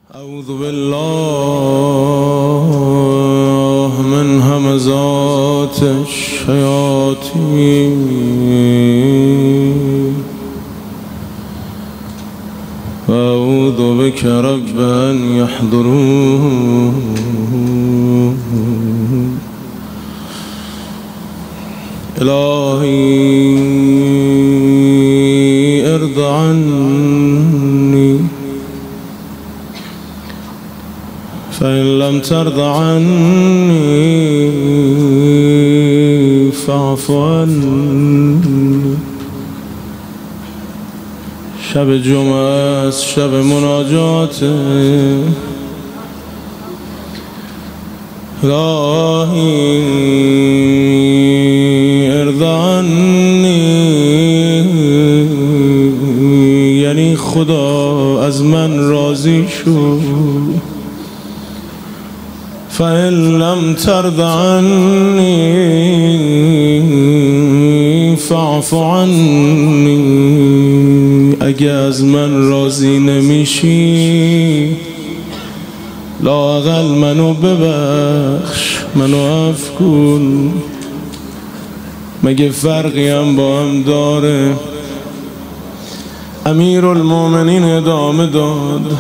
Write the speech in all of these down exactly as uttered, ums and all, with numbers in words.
اعوذ بالله من همزات الشیاطین و اعوذ بک رب ان یحضرون. الهی ارض عني فإن لم ترض عني فاعف عني. شب جمعه است، شب مناجات. الهی ارض عني، یعنی خدا از من راضی شو. فإن لم ترض عني فاعف عني، اگه از من راضی نمیشی لااقل منو ببخش، منو عفو کن. مگه فرقی هم با هم داره؟ امیر المؤمنین ادامه داد: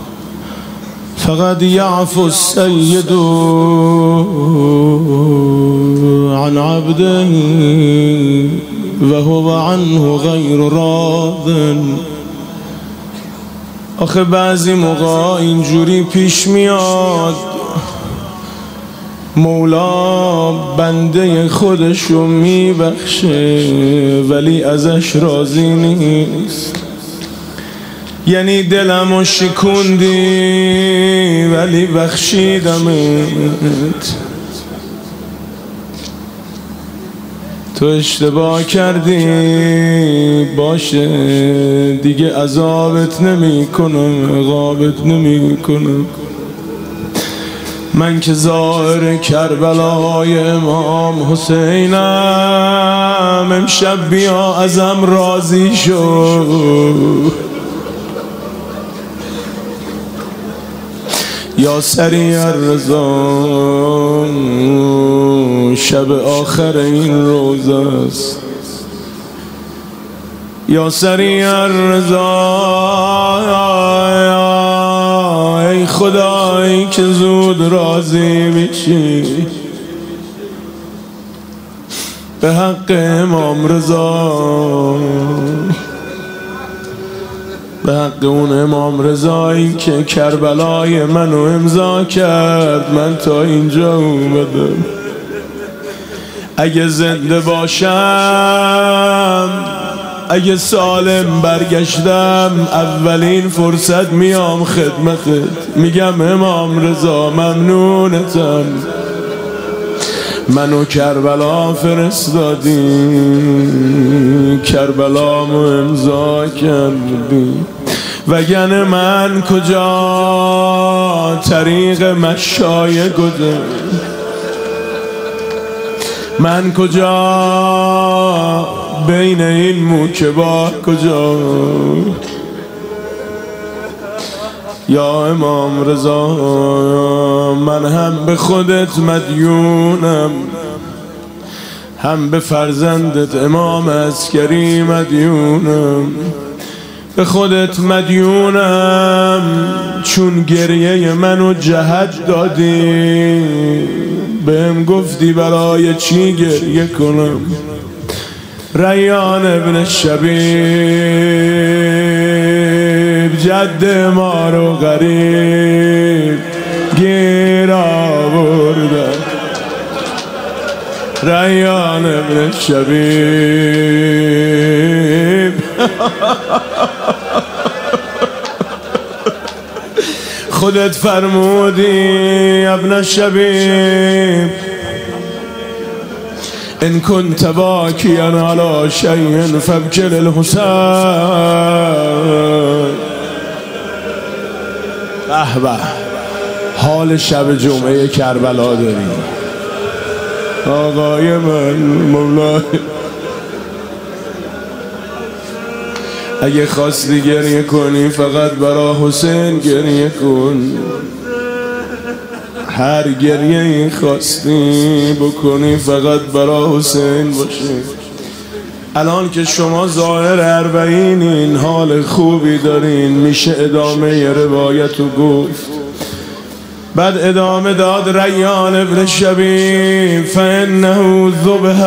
فقد يعفو السيد عن عبده وهو عنه غیر راض. آخه بعضی موقع اینجوری پیش میاد مولا بنده خودشو میبخشه ولی ازش راضی نیست. یعنی دلمو شکوندی ولی بخشیدمت. تو اشتباه کردی، باشه دیگه عذابت نمی کنم، عقابت نمی کنم. من که ظاهر کربلای امام حسینم، امشب بیا ازم راضی شو. یا سریع الرضا، شب آخر این روز است. یا سریع الرضا، ای خدایی که زود راضی میشی به حق امام رضا، به حق اون امام رضایی که کربلای منو امضا کرد. من تا اینجا اومدم، اگه زنده باشم، اگه سالم برگشتم، اولین فرصت میام خدمتت، میگم امام رضا ممنونتم، منو کربلا فرستادی، کربلامو امضا کردی. وگرنه من کجا طریق مشایه گذر، من کجا بین این موکبا کجا. یا امام رضا، من هم به خودت مدیونم، هم به فرزندت امام عسکری مدیونم. به خودت مدیونم چون گریه منو جهت دادی، بهم گفتی برای چی گریه کنم. ریان ابن شبیب جد ما رو غریب گیر آوردن. ریان ابن شبیب خودت فرمودی ابن شبیب ان كنت باكيا على شيء فابكي للحسين. به به، حال شب جمعه کربلا داریم آقای من. مولا اگه خواستی گریه کنی فقط برا حسین گریه کن. هر گریه این خواستی بکنی فقط برا حسین باشه. الان که شما ظاهر اربعین حال خوبی دارین، میشه ادامه روایتو گفت. بعد ادامه داد ریان ابن شبیب فانه ذبح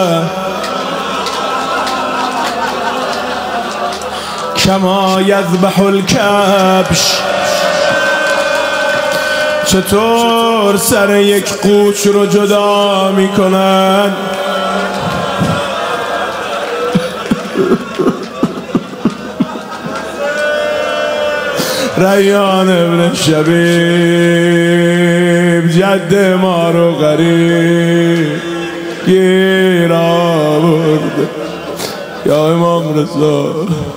کما یذبح الکبش. چطور سر یک قوچ رو جدا میکنن؟ ریان ابن شبیب جد ما رو غریب گیر آورد. یا امام رضا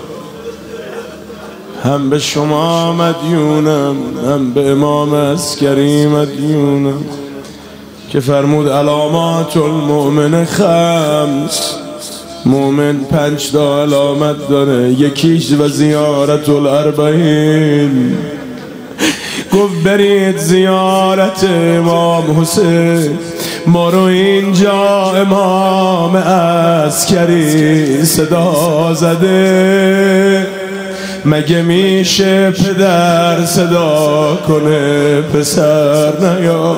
هم به شما مدیونم، هم به امام عسکری مدیونم که فرمود علامات المؤمن خمس. مومن پنج تا علامت داره، یکیش و زیارت الاربعین. گفت برید زیارت امام حسین. ما رو اینجا امام عسکری صدا زده، مگه میشه پدر صدا کنه پسر نیا؟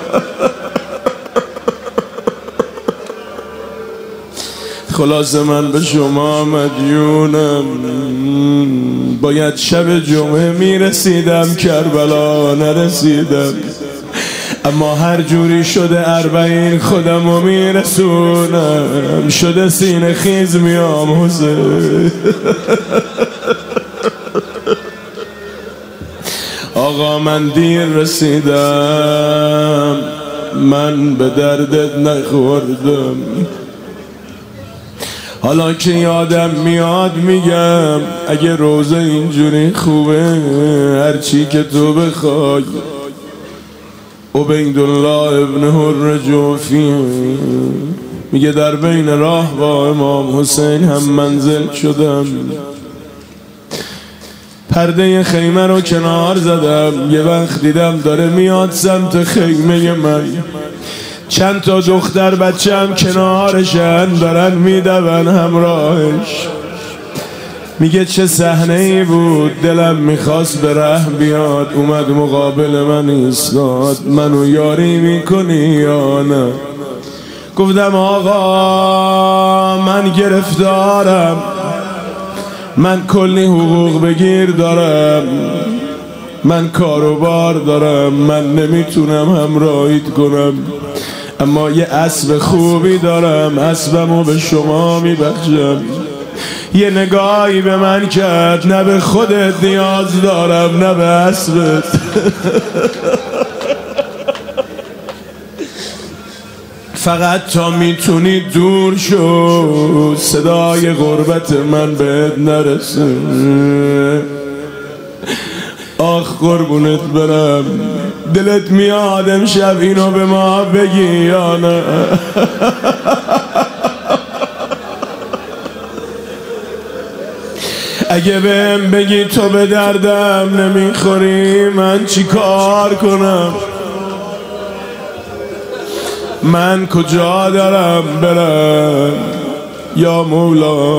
خلاصه من به شما مدیونم. باید شب جمعه میرسیدم کربلا، نرسیدم. اما هر جوری شده اربعین خودم رو میرسونم. شده سینه خیز میام حسین. آقا من دیر رسیدم، من به دردت نخوردم. حالا که یادم میاد میگم اگه روزه اینجوری خوبه هرچی که تو بخوای. عبیدالله ابن حر جوفی میگه در بین راه با امام حسین هم منزل شدم. پرده خیمه رو کنار زدم. یه وقت دیدم داره میاد سمت خیمه من. چند تا دختر بچه هم کنارشن دارن میدون همراهش. میگه چه صحنه ای بود، دلم میخواست به ره بیاد. اومد مقابل من ایستاد. منو یاری میکنی یا نه؟ گفتم آقا من گرفتارم، من کلی حقوق بگیر دارم، من کاروبار دارم، من نمیتونم همراهیت کنم. اما یه اسب خوبی دارم، اسبمو به شما میبخشم. یه نگاهی به من کرد، نه به خودت نیاز دارم نه به اسبت. فقط تا میتونی دور شو، صدای غربت من بهت نرسه. آخ قربونت برم، دلت میاد امشب اینو به ما بگی یا نه؟ اگه بهم بگی تو به دردم نمیخوری من چی کار کنم؟ من کجا دارم برم یا مولا؟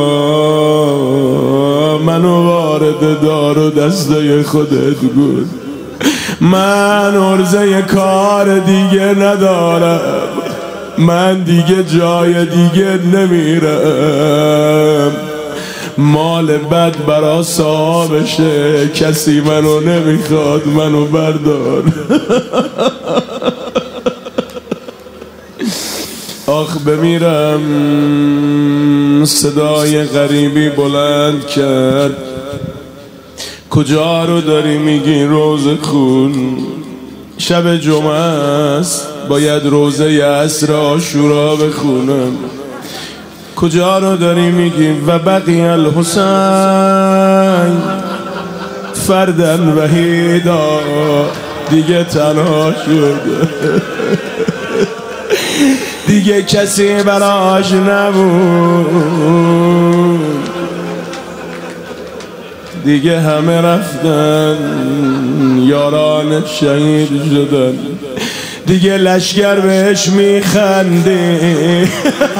منو وارد دار و دسته خودت گل. من عرضه کار دیگه ندارم، من دیگه جای دیگه نمیرم. مال بد برا صاحبشه، کسی منو نمیخواد، منو بردار. آخ بمیرم. صدای غریبی بلند کرد. کجا رو داری میگی روز خون؟ شب جمعه است، باید روزه عصر عاشورا بخونم. کجا رو داری میگی؟ و بقی الحسین فردن وحیدا، دیگه تنها شد، دیگه کسی براش نبود. دیگه همه رفتن، یاران شهید شدن، دیگه لشگر بهش میخنده.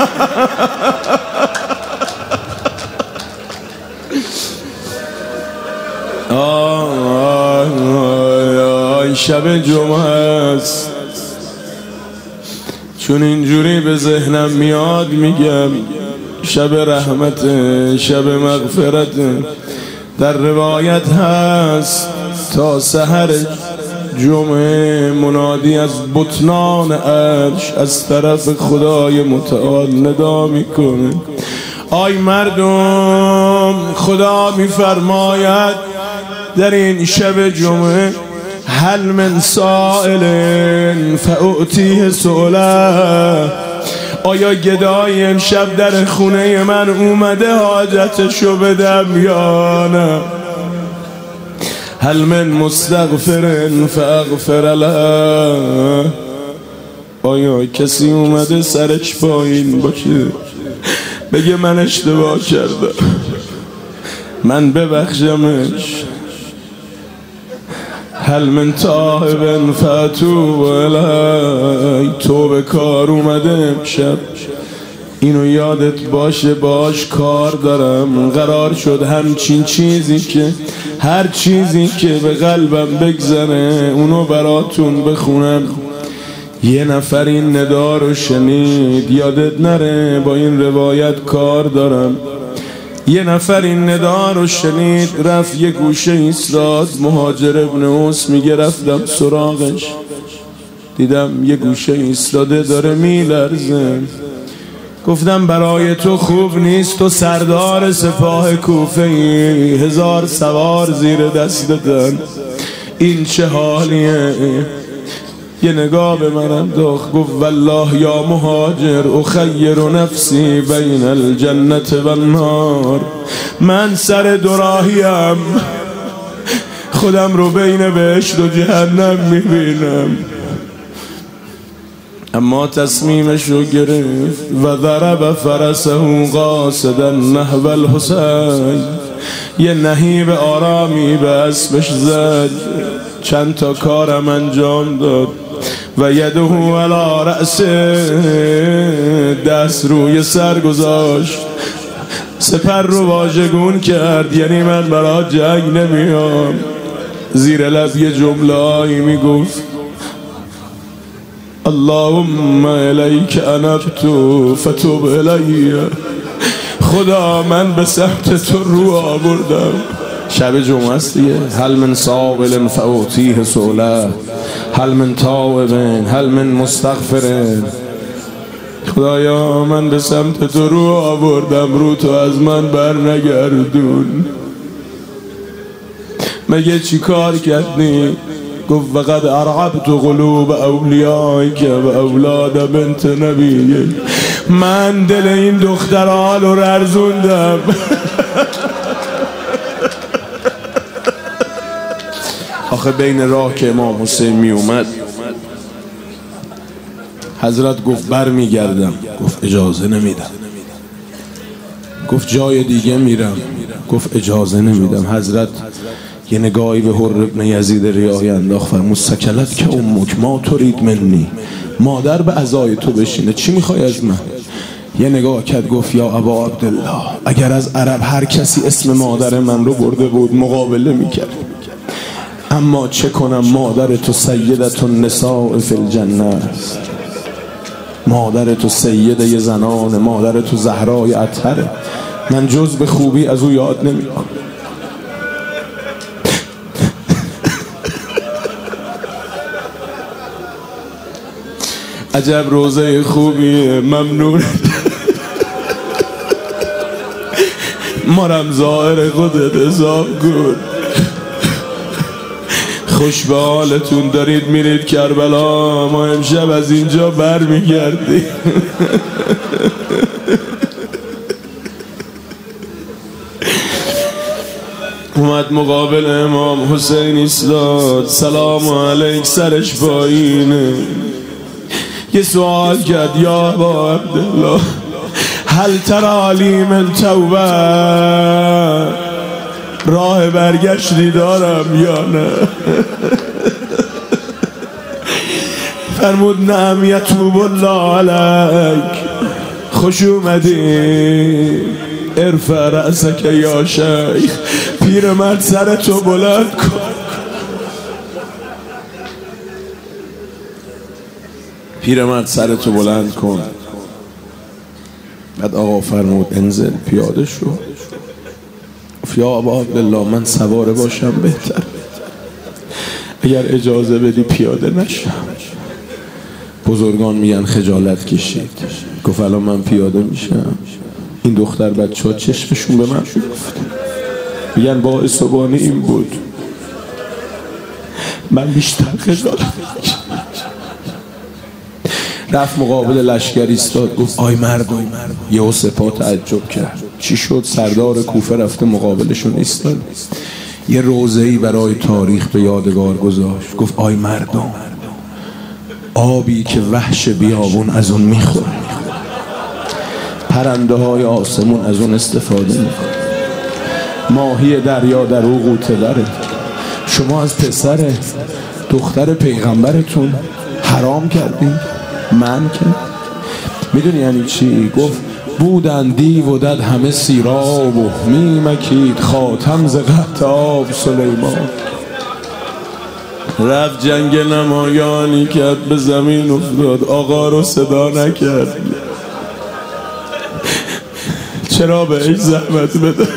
آه آه شب جمعه است، چون اینجوری به ذهنم میاد میگم شب رحمت، شب مغفرت. در روایت هست تا سحر جمعه منادی از بطنان عرش از طرف خدای متعال ندا میکنه: آی مردم، خدا میفرماید در این شب جمعه هل من سائل فاعطیه سؤله. آیا گدای امشب در خونه من اومده حاجتشو بدم یا نه؟ هل من مستغفر فاغفر له. آیا کسی اومده سرش پایین باشه بگه من اشتباه کردم، من ببخشمش؟ هل من تائب فاتوب الیه. تو به کار اومده امشب، اینو یادت باشه باش کار دارم. قرار شد همچین چیزی که هر چیزی که به قلبم بگذره اونو براتون بخونم. یه نفر این ندا رو شنید، یادت نره با این روایت کار دارم. یه نفر این ندا رو شنید، رفت یه گوشه ایستاد. مهاجر ابن اوس میگه رفتم سراغش، دیدم یه گوشه ایستاده داره میلرزه. گفتم برای تو خوب نیست، تو سردار سپاه کوفه ای، هزار سوار زیر دستتن، این چه حالیه؟ یه نگاه به من انداخت، گفت والله یا مهاجر اخیر نفسی بین الجنت و النار. من سر دوراهیم، خودم رو بین بهشت و جهنم میبینم. اما تصمیمش رو گرفت و ضرب فرسه قاصدا نحو الحسین. یه نهیب آرامی به اسبش زد، چند تا کارم انجام داد. و یده علی رأسه، دست روی سر گذاشت، سپر رو واژگون کرد، یعنی من برای جنگ نمیام. زیر لب یه جمله‌ای میگفت: اللهم الیک انبت فتوب الی. خدا من به سمت تو رو آوردم. شب جمعه است دیگه. هل من سائل فاعطیه سؤله، هل من تائب، هل من مستغفر. خدایا من به سمت تو رو آوردم، رو تو از من بر نگردون. مگه چی کار کردی؟ گفت وقد ارعبت قلوب اولیائک و اولاد بنت نبی. من دل این دخترها رو رزوندم. آخه بین راه که امام حسین می اومد، حضرت گفت بر می گردم. گفت اجازه نمیدم. گفت جای دیگه میرم. گفت اجازه نمیدم. حضرت یه نگاهی به حر ابن یزید ریاحی انداخت، فرمود سکلت که امک ما ترید منی. مادر به عزای تو بشینه، چی میخوای از من؟ یه نگاه کرد، گفت یا ابا عبدالله، اگر از عرب هر کسی اسم مادر من رو برده بود مقابله میکرد، اما چه کنم مادر تو سیدت النساء فی الجنه است. مادر تو سیده زنان، مادر تو زهرای اطهره. من جز به خوبی از او یاد نمیکنم. عجب روزه خوبیه، ممنون. مارم ظاهر خودت حساب کن. خوش به حالتون دارید میرید کربلا، ما امشب از اینجا بر میگردیم. اومد مقابل امام حسین ایستاد، سلام علیک، سرش پایینه. یه سوال کرد، یا ابا عبدالله هل ترالی من توبه؟ راه برگشتی دارم یا نه؟ فرمود نعم یتوب الله علیک، خوش اومدی، ارفع رأسک یا شیخ، پیرمرد سرتو بلند کن. پیرمرد سرتو بلند کن. بعد آقا فرمود انزل، پیاده شو. یا ابا عبدالله من سواره باشم بهتر، اگر اجازه بدی پیاده نشم. بزرگان میگن خجالت کشید. گفت الان من پیاده میشم، این دختر بچه ها چشمشون به من گفت، میگن با اسبانی این بود، من بیشتر خجالت کشید. رفت مقابل لشکر ایستاد، گفت آی مردم. یهو سپاه تعجب کرد، چی شد؟ سردار کوفه رفته مقابلشون ایستاد، یه روضه‌ای برای تاریخ به یادگار گذاشت. گفت آی مردم، آبی که وحش بیابون از اون میخوره، پرنده های آسمون از اون استفاده میکنه، ماهی دریا در او غوطه بره. شما از پسر دختر پیغمبرتون حرام کردین، من که میدونی یعنی چی؟ گفت بودن دیو و دد همه سیراب و میمکید خاتم ز قطاب سلیمان. رفت جنگ نمایانی کرد، به زمین افتاد، آقا رو صدا نکرد. چرا بهش زحمت بده؟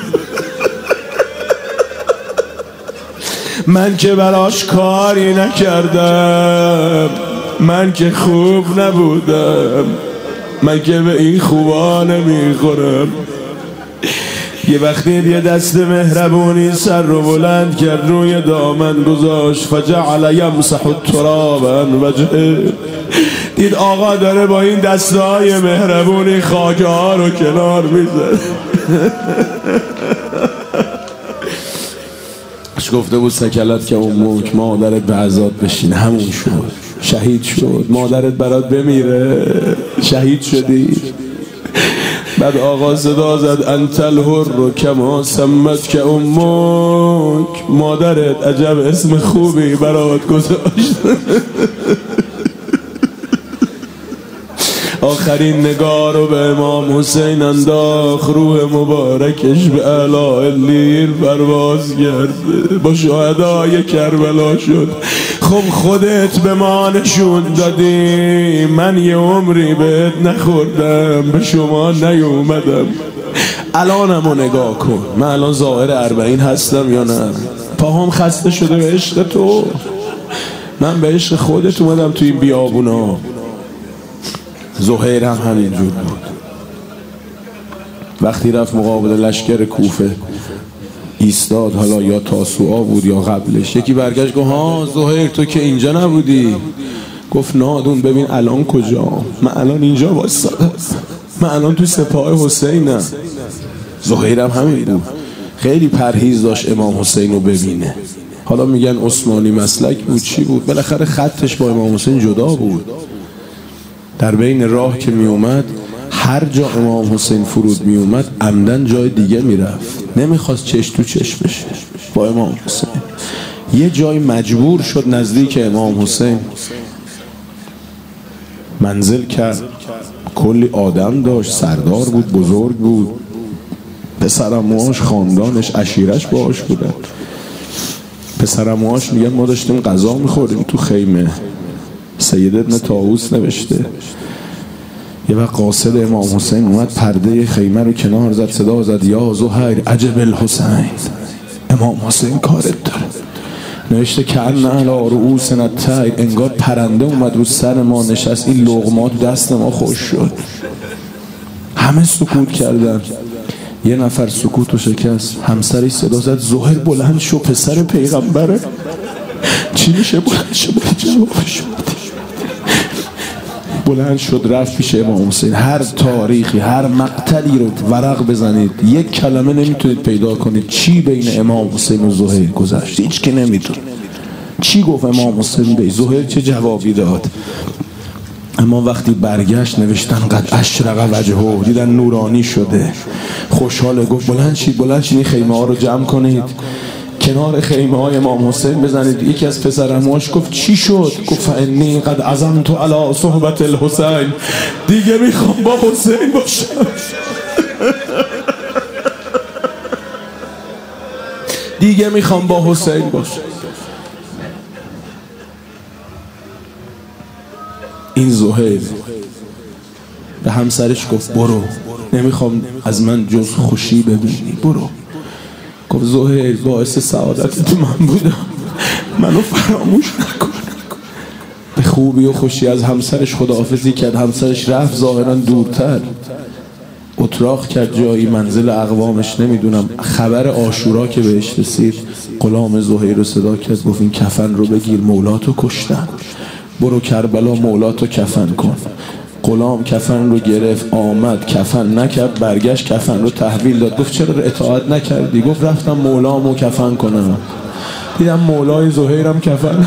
من که براش کاری نکردم، من که خوب نبودم، من که به این خوبا نمیخورم. یه وقتی یه دست مهربونی سر رو بلند کرد، روی دامن گذاشت، فجعل یمسح التراب عن وجهه. دید آقا داره با این دستای مهربونی خاک ها رو کنار میزد. گفته بود سکلت که اون موک، مادرت به عذاب بشین، همون شد، شهید شد. مادرت برات بمیره، شهید شدی. بعد آقا صدا زد انت الحر کما سمت که امک، مادرت عجب اسم خوبی برات گذاشت. آخرین نگاه رو به امام حسین انداخت، روح مبارکش به اعلی علیین پرواز کرد، با شهدای کربلا شد. خب خودت به ما نشون دادی، من یه عمری بهت نخوردم، به شما نیومدم. الانمو نگاه کن، من الان ظاهر اربعین هستم یا نه؟ پاهم خسته شده به عشق تو، من به عشق خودت اومدم تو این بیابونا. زهیر هم همینجور بود. وقتی رفت مقابل لشکر کوفه ایستاد، حالا یا تاسوعا بود یا قبلش، یکی برگشت گفت ها زهیر تو که اینجا نبودی؟ گفت نادون ببین الان کجا؟ من الان اینجا واسطه، من الان تو سپاه حسینم. زهیر هم همین بود، خیلی پرهیز داشت امام حسین رو ببینه. حالا میگن عثمانی مسلک بود، چی بود؟ بالاخره خطش با امام حسین جدا بود. در بین راه که می اومد، هر جا امام حسین فرود می اومد عمدن جای دیگه می رفت، نمیخواست چشم تو چشم بشه با امام حسین. یه جای مجبور شد نزدیک امام حسین منزل کرد. کلی آدم داشت، سردار بود، بزرگ بود، پسرموهاش، خاندانش، عشیرش باهاش بودن. پسرموهاش میگن ما داشتیم غذا میخوریم تو خیمه، سید ابن طاووس نوشته یه وقت قاصد امام حسین اومد، پرده خیمه رو کنار زد، صدا زد یا زهیر عجب الحسین، امام حسین کارت داره. نوشته که ان علی رؤوسنا الطیر، انگار پرنده اومد رو سر ما نشست، این لقمات دست ما خوش شد. همه سکوت کردن. یه نفر سکوتو شکست، همسرش صدا زد زهیر بلند شو، پسر پیغمبره. چی میشه؟ بلند شو بده جوابشو. بلند شد رفت پیش امام حسین. هر تاریخی، هر مقتلی رو ورق بزنید، یک کلمه نمیتونید پیدا کنید چی بین امام حسین و زهیر گذشت. هیچ که نمیتونه. چی گفت امام حسین به زهیر؟ چه جوابی داد؟ اما وقتی برگشت نوشتن قد اشرق وجهه، دیدن نورانی شده، خوشحاله. گفت بلند شید بلند شید، خیمه ها رو جمع کنید، کنار خیمه های امام حسین بزنید. یکی از پسرعموهاش گفت چی شد؟ گفت فانی قد عزمت علی صحبت الحسین، دیگه میخوام با حسین باشم. دیگه میخوام با حسین باشم. این زهیر به همسرش گفت برو، نمیخوام از من جز خوشی ببینی، برو. گفت زهیر باعث سعادت من بودم، منو فراموش نکن. به خوبی و خوشی از همسرش خداحافظی کرد. همسرش رفت ظاهرا دورتر، اتراق کرد جایی منزل اقوامش، نمیدونم. خبر عاشورا که بهش رسید غلام زهیر رو صدا کرد، گفت این کفن رو بگیر، مولاتو کشتن، برو کربلا مولاتو کفن کن. غلام کفن رو گرفت آمد، کفن نکرد، برگشت کفن رو تحویل داد. گفت چرا اطاعت نکردی؟ گفت رفتم مولامو کفن کنم، دیدم مولای زهیرم کفن.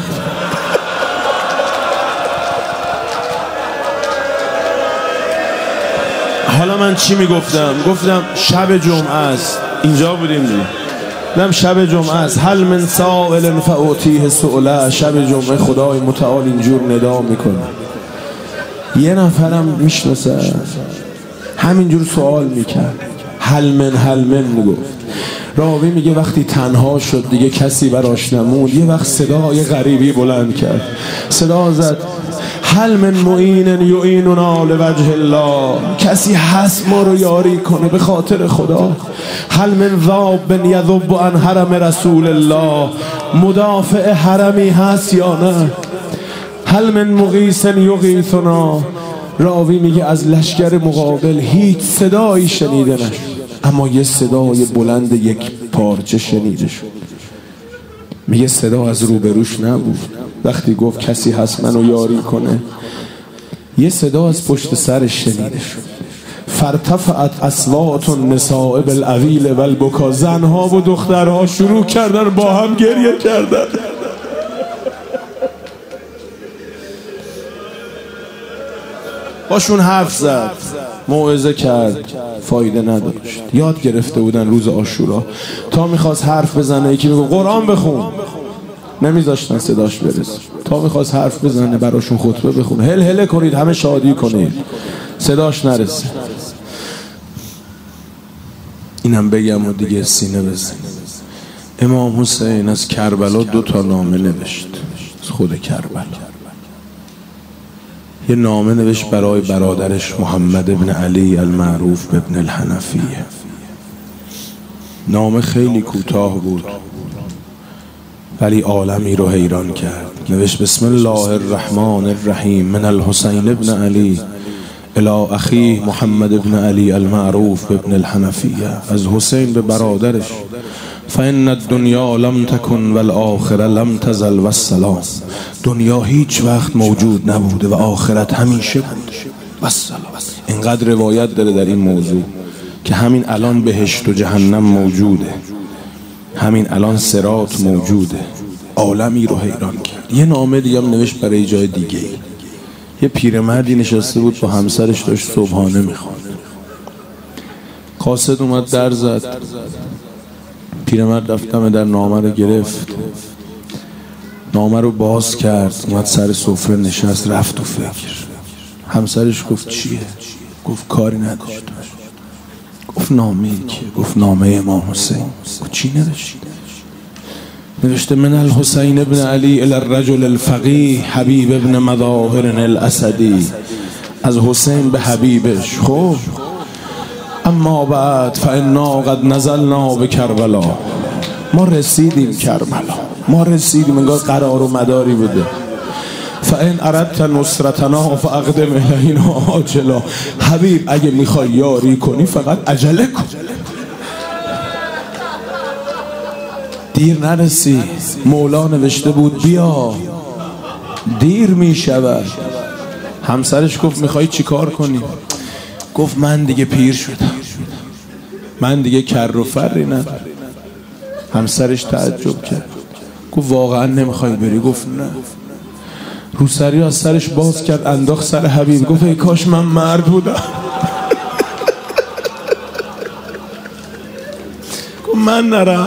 حالا من چی میگفتم؟ گفتم شب جمعه است، اینجا بودیم دیگه، نم شب جمعه است، هل من سائل فاعطیه سؤله. شب جمعه خدای متعال اینجور ندا میکنه. یه نفرم میشناسه همینجور سوال میکرد، هل من هل من میگفت. راوی میگه وقتی تنها شد دیگه کسی براش نموند، یه وقت صدای غریبی بلند کرد، صدا زد هل من معین یعیننا لوجه الله، کسی هست ما رو یاری کنه به خاطر خدا. هل من ذاب یذب عن حرم رسول الله، مدافع حرمی هست یا نه؟ هل من مغیث یغیثنا. راوی میگه از لشکر مقابل هیچ صدایی شنیده نشد، اما یه صدای بلند یک پارچه شنیده شد. میگه صدا از روبروش نبود. وقتی گفت کسی هست منو یاری کنه، یه صدا از پشت سرش شنیده شد. فرتفعت اصوات النساء بالعویل والبکا، زنها و دخترها شروع کردن با هم گریه کردن. باشون حرف زد، موعظه کرد، فایده نداشت. یاد گرفته بودن روز عاشورا تا میخواست حرف بزنه یکی میگه قرآن بخون، نمیذاشتن صداش برسه. تا میخواست حرف بزنه براشون خطبه بخون، هل هله کنید همه شادی کنید، صداش نرسه. اینم بگم و دیگه سینه بزن. امام حسین از کربلا دو تا نامه نوشت، از خود کربلا. یه نامه نوشت برای برادرش محمد ابن علی المعروف به ابن الحنفیه. نامه خیلی کوتاه بود ولی عالمی رو حیران کرد. نوشت بسم الله الرحمن الرحیم من الحسین ابن علی الی اخیه محمد ابن علی المعروف به ابن الحنفیه. از حسین به برادرش، فإن الدنیا لم تکن والآخره لم تزل والسلام، دنیا هیچ وقت موجود نبوده و آخرت همیشه بوده والسلام. اینقدر روایت داره در این موضوع که همین الان بهشت و جهنم موجوده، همین الان صراط موجوده. عالمی رو حیران کرد. یه نامه دیگه هم نوشت برای جای دیگه. یه پیرمردی نشسته بود با همسرش داشت صبحانه میخواد. قاصد اومد در زد، پیرمرد رفتم در نامه رو گرفت، نامه رو باز کرد، اومد سر سفره نشست، رفت و فکر. همسرش گفت چیه؟ گفت کاری نداشت. گفت نامه که؟ گفت نامه امام حسین. گفت چی نوشته؟ نوشته من الحسین ابن علی الی الرجل الفقیه حبیب ابن مظاهر الاسدی، از حسین به حبیبش. خب اما بعد فانا قد نزلنا به کربلا، ما رسیدیم کربلا، ما رسیدیم، انگار قرار و مداری بوده. فان اردت نصرتنا فاقدم الینا عاجلا، حبیب اگه میخوای یاری کنی فقط عجله کن، دیر نرسی. مولا نوشته بود بیا دیر میشود. همسرش گفت میخوای چی کار کنی؟ گفت من دیگه پیر شدم، من دیگه کر و فری ندارم. همسرش تعجب کرد، گفت واقعا نمیخوای بری؟ گفت نه. روسری از سرش باز کرد انداخت سر حبیب، گفت ای کاش من مرد بودم. گفت من نرم.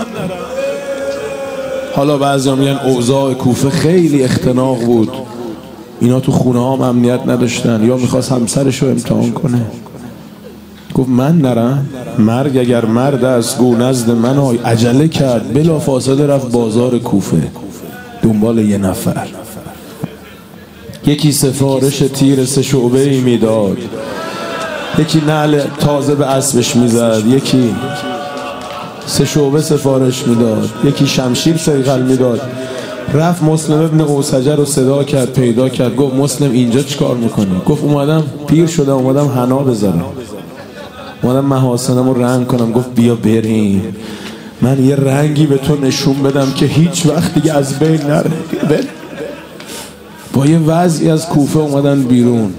حالا بعضی هم میگن اوضاع کوفه خیلی اختناق بود، اینا تو خونه هم امنیت نداشتن، یا میخواست همسرش رو امتحان کنه. گفت من نرم؟ مرگ اگر مرد است گو نزد من آی. عجله کرد، بلا فاصله رفت بازار کوفه دنبال یه نفر. یکی سفارش تیر سه شعبه ای میداد، یکی نعل تازه به اسبش میزد، یکی سه شعبه سفارش میداد، یکی شمشیر صیقل میداد. رفت مسلم ابن اوسجه رو صدا کرد، پیدا کرد. گفت مسلم اینجا چیکار میکنی؟ گفت اومدم پیر شدم، اومدم حنا بذارم، اومدم محاسنم رو رنگ کنم. گفت بیا بریم، من یه رنگی به تو نشون بدم که هیچ وقت دیگه از بین نره. با یه وضعی از کوفه اومدن بیرون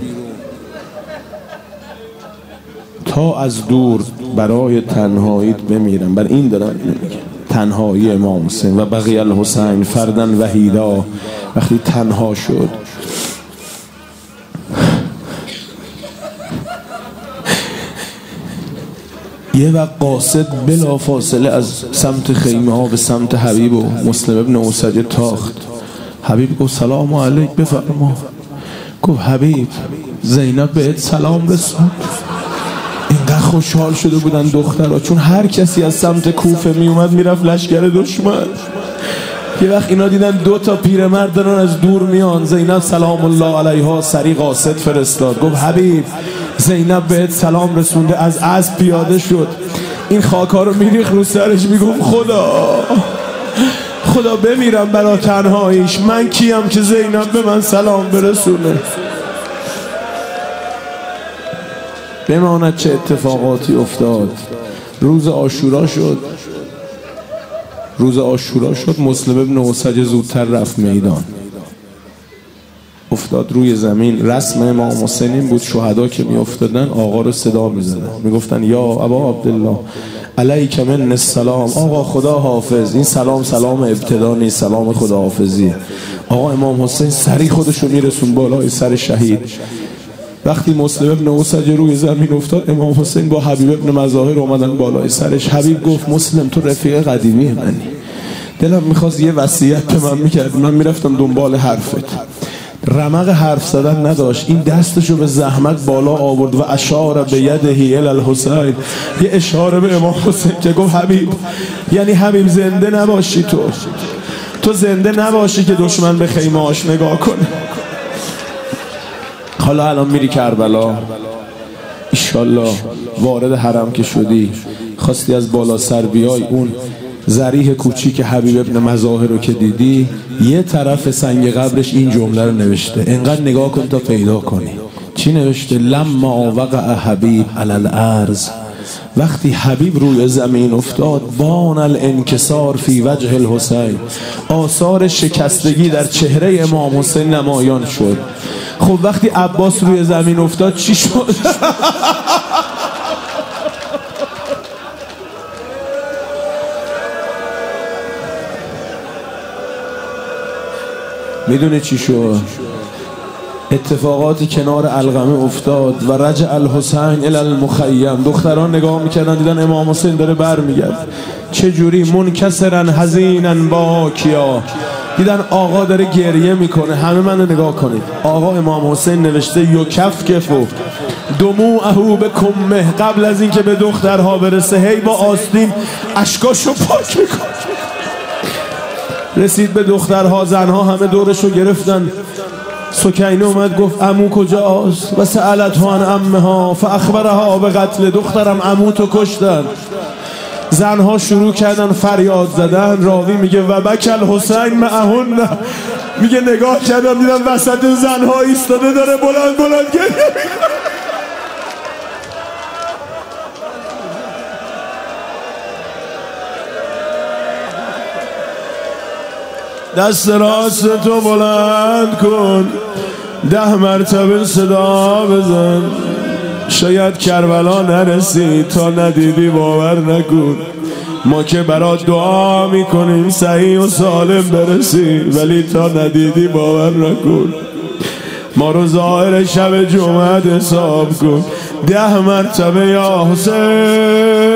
تا از دور برای تنهاییت بمیرم. بر این دارم نمیگم تنهایی امام حسین. و بقی الحسین فردن وحیدا، وقتی تنها شد یه وقت قاصد بلا فاصله از سمت خیمه ها به سمت حبیب و مسلم ابن اوسجه تاخت. حبیب گفت سلام علیک بفرما. گفت حبیب زینب بهت سلام رسوند. اینقدر خوشحال شده بودن دخترها، چون هر کسی از سمت کوفه می اومد میرفت لشکر دشمن. یه وقت اینا دیدن دو تا پیرمرد دارن از دور میان. زینب سلام الله علیها سری قاصد فرستاد. گفت حبیب زینب بهت سلام رسونده. از اسب پیاده شد، این خاکا رو میریخ رو سرش، میگفت خدا خدا بمیرم برا تنهاییش، من کیم که زینب به من سلام برسونه. بماند چه اتفاقاتی افتاد. روز عاشورا شد، روز عاشورا شد مسلم ابن اوسجه زودتر رفت میدان، افتاد روی زمین. رسم امام حسین این بود شهدا که می افتادن آقا رو صدا می زدن، می گفتن یا ابا عبدالله علیک من السلام، آقا خدا حافظ. این سلام سلام ابتدا نیست، سلام خدا حافظیه. آقا امام حسین سری خودشو میرسون بالای سر شهید. وقتی مسلم ابن اوسجه روی زمین افتاد، امام حسین با حبیب ابن مظاهر اومدن بالای سرش. حبیب گفت مسلم تو رفیق قدیمی منی، دلم میخواست یه وصیت به من میکرد، من میرفتم دنبال حرفت. رمق حرف زدن نداشت، این دستشو به زحمت بالا آورد و اشاره به یدهی الی الحسین، یه اشاره به امام حسین که گفت حبیب، یعنی حبیب زنده نباشی، تو تو زنده نباشی که دشمن به خیمه هاش نگاه کنه. حالا الان میری کربلا، ایشالله وارد حرم که شدی خواستی از بالا سر بیای، اون ذریح کوچیک حبیب ابن مظاهر رو که دیدی، یه طرف سنگ قبرش این جمله رو نوشته، انقدر نگاه کن تا پیدا کنی. چی نوشته؟ لما وقع حبیب علی الارض، وقتی حبیب روی زمین افتاد، بان الانکسار فی وجه الحسین، آثار شکستگی در چهره امام حسین نمایان شد. خب وقتی عباس روی زمین افتاد چی شد؟ میدونه چی شد؟ اتفاقاتی کنار علقمه افتاد و رجع الحسین الی المخیم. دختران نگاه میکردن دیدن امام حسین داره بر میگرد. چه جوری؟ منکسرن حزینن باکیا، دیدن آقا داره گریه میکنه. همه منو نگاه کنید، آقا امام حسین نوشته یکفکفو دموعه بکمه، قبل از اینکه به دخترها برسه هی با آستین اشکاشو پاک میکنه. رسید به دخترها، زنها همه دورشو گرفتن. سکینه اومد گفت عمو کجاست؟ و سألتها عن عمها فاخبرها به قتل، دخترم عمو تو کشتن. زنها شروع کردن فریاد زدن. راوی میگه و بکل حسین معهن، میگه نگاه کردم دیدم وسط زنها ایستاده داره بلند بلند گریه میکنه. دست راست تو بلند کن، ده مرتبه صدا بزن، شاید کربلا نرسی، تا ندیدی باور نکن. ما که برات دعا میکنیم صحیح و سالم برسی، ولی تا ندیدی باور نکن. ما رو ظاهر شب جمعه حساب کن ده مرتبه یا حسین.